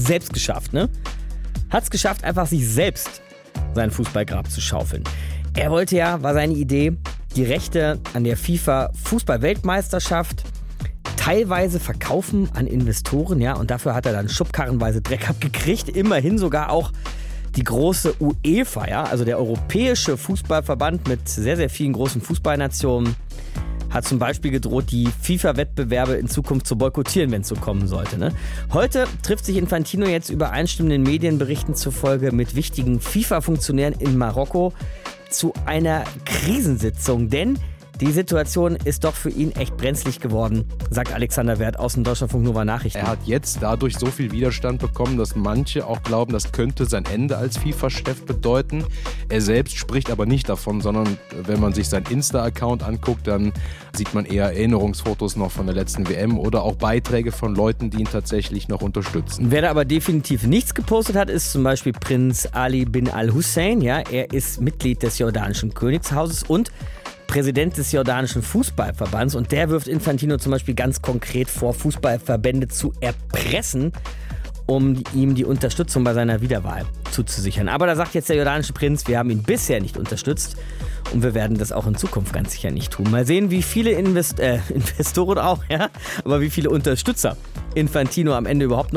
selbst geschafft, ne? Hat es geschafft, einfach sich selbst sein Fußballgrab zu schaufeln. Er wollte ja, war seine Idee, die Rechte an der FIFA-Fußball-Weltmeisterschaft teilweise verkaufen an Investoren, ja, und dafür hat er dann schubkarrenweise Dreck abgekriegt, immerhin sogar auch die große UEFA, ja, also der europäische Fußballverband mit sehr, sehr vielen großen Fußballnationen, hat zum Beispiel gedroht, die FIFA-Wettbewerbe in Zukunft zu boykottieren, wenn es so kommen sollte. Ne? Heute trifft sich Infantino jetzt übereinstimmenden Medienberichten zufolge mit wichtigen FIFA-Funktionären in Marokko zu einer Krisensitzung, denn die Situation ist doch für ihn echt brenzlig geworden, sagt Alexander Werth aus dem Deutschlandfunk Nova Nachrichten. Er hat jetzt dadurch so viel Widerstand bekommen, dass manche auch glauben, das könnte sein Ende als FIFA-Chef bedeuten. Er selbst spricht aber nicht davon, sondern wenn man sich seinen Insta-Account anguckt, dann sieht man eher Erinnerungsfotos noch von der letzten WM oder auch Beiträge von Leuten, die ihn tatsächlich noch unterstützen. Wer da aber definitiv nichts gepostet hat, ist zum Beispiel Prinz Ali bin al-Hussein. Ja, er ist Mitglied des jordanischen Königshauses und Präsident des jordanischen Fußballverbands, und der wirft Infantino zum Beispiel ganz konkret vor, Fußballverbände zu erpressen, um ihm die Unterstützung bei seiner Wiederwahl zuzusichern. Aber da sagt jetzt der jordanische Prinz, wir haben ihn bisher nicht unterstützt und wir werden das auch in Zukunft ganz sicher nicht tun. Mal sehen, wie viele Investoren auch, ja, aber wie viele Unterstützer Infantino am Ende überhaupt noch